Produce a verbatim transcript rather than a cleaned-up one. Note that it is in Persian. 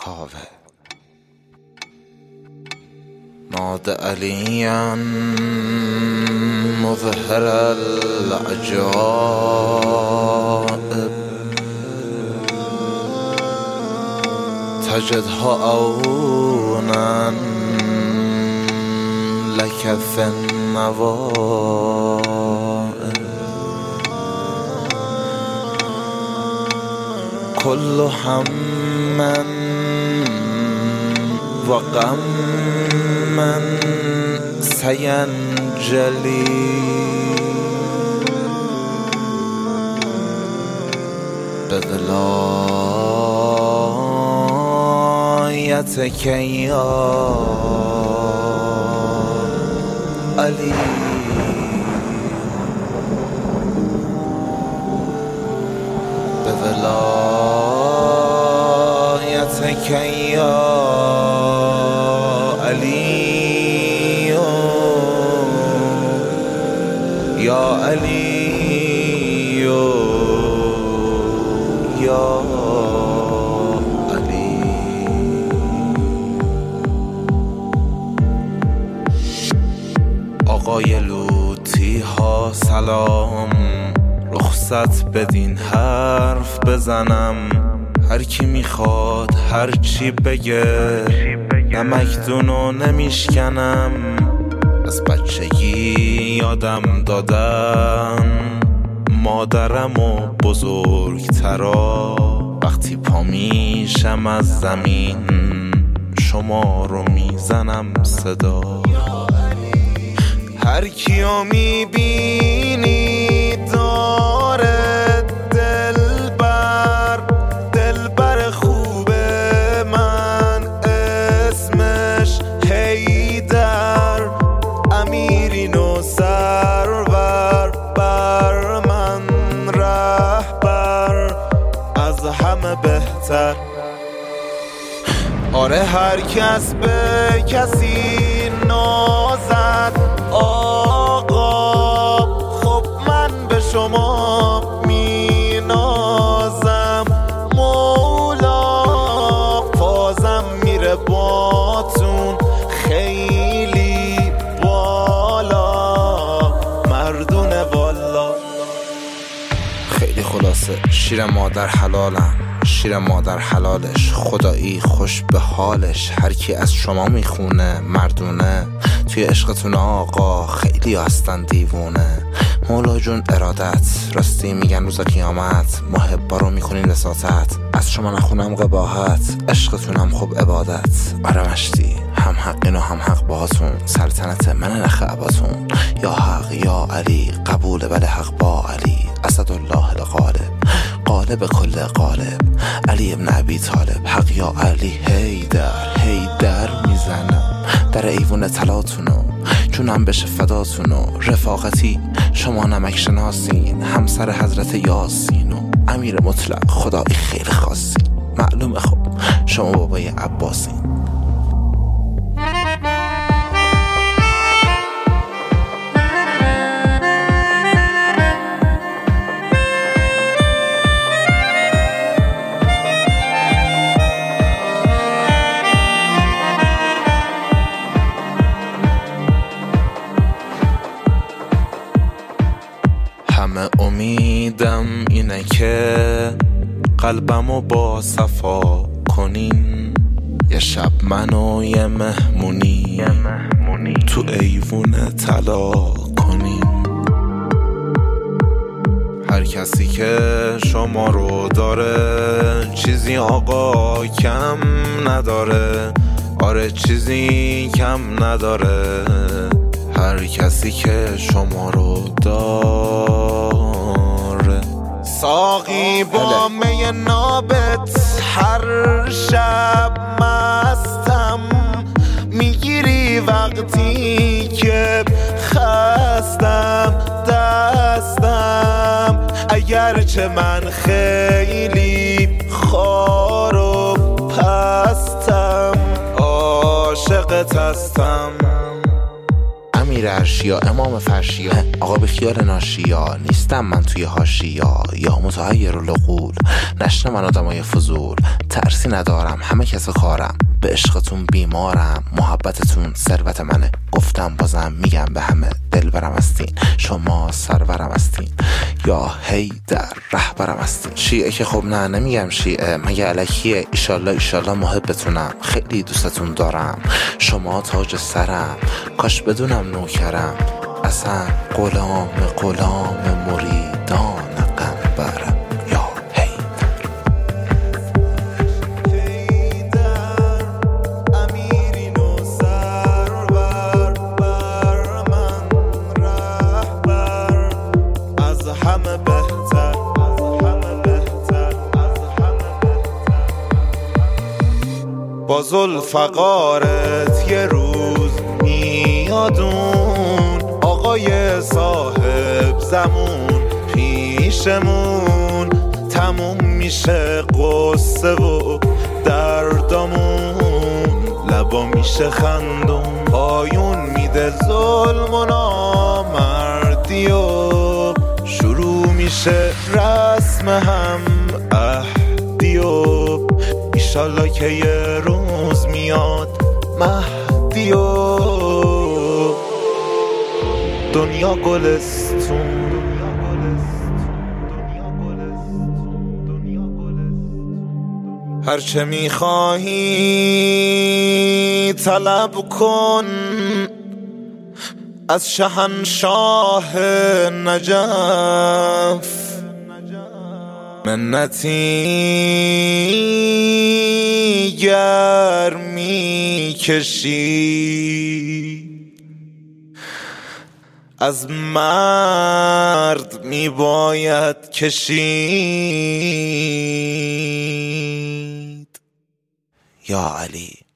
کاوه. ناد علیاً مظهر العجائب، تجدها عونا لك في النوائب. كل هم وغم سينجلي بولايتك يا علي. بولايتك يا علي يا علي يا علی. آقای لوطی ها سلام، رخصت بدین حرف بزنم. هر کی میخواد هر چی بگه، نمکدونو نمیشکنم. از بچگی یادم دادن مادرم و بزرگترا، وقتی پا میشم از زمین شما رو میزنم صدا. هر کیو میبینی داره دلبر، دلبر خوبه من اسمش حیدر. امیرین و سرور بر من رهبر، از همه بهتر. آره هر کس به کسی نازد آقا، خب من به شما می نازم. مولا فازم میره باتون خیلی بالا، مردونه والا. خیلی خلاصه شیر مادر حلالم، شیر مادر حلالش، خدایی خوش به حالش. هر کی از شما میخونه مردونه، توی عشقتون آقا خیلی هستن دیوونه. مولا جون ارادت، راستی میگن روز قیامت محبا رو میکنین وساطت. از شما نخونم قباحت، عشقتونم خوب عبادت. آره مشتی هم حقین و هم حق باهاتون، سلطنت من نخ عباتون. یا حق یا علی قبول، بله حق با علی. اسدالله الغالب، قالب کل قالب، علی ابن ابی طالب. حق یا علی حیدر، حیدر میزنم در ایوون طلاتونو، جونم بشه فداتونو. رفاقتی شما نمک شناسین، همسر حضرت یاسینو. امیر مطلق خدایی خیلی خاصی، معلومه خب شما بابای عباسین. همه امیدم اینه که قلبمو با صفا کنین. یه شب منو یه مهمونی تو ایوون طلا کنین. هر کسی که شما رو داره چیزی آقا کم نداره. آره چیزی کم نداره. هر کسی که شما رو داره. ساقی با می نابت هر شب مستم، میگیری وقتی که خستم دستم. اگرچه من خیلی خار و پستم، عاشقت هستم. امیر ارشیا امام فرشیا آقا به خیال ناشیا نیستم من توی حاشیا یا متحیر العقول نشنه من آدمای فضول ترسی ندارم همه کس خارم به عشقتون بیمارم محبتتون ثروت منه گفتم بازم میگم به همه دلبرم هستین شما سرورم هستین یا هی در رهبرم هستین شیعه که خب نه نمیگم شیعه مگه الکیه ایشالله ایشالله محبتونم خیلی دوستتون دارم شما تاج سرم کاش بدونم نوکرم اصلا غلام غلام مریدان قنبرم یا حیدر حیدر امیرین و سرور بر من رهبر از همه بهتر از همه بهتر از همه بهتر با ذوالفقارت یه روز میادون آقای صاحب زمون پیشمون تموم میشه قصه و دردامون لبا میشه خندون پایون میده ظلم و نامردی و شروع میشه رسم هم عهدی و ایشالله که یه روز میاد مهدی و دنیا گلستون هرچه میخواهی طلب کن از شهنشاه نجف منتی گر میکشی از مرد میباید کشید یا علی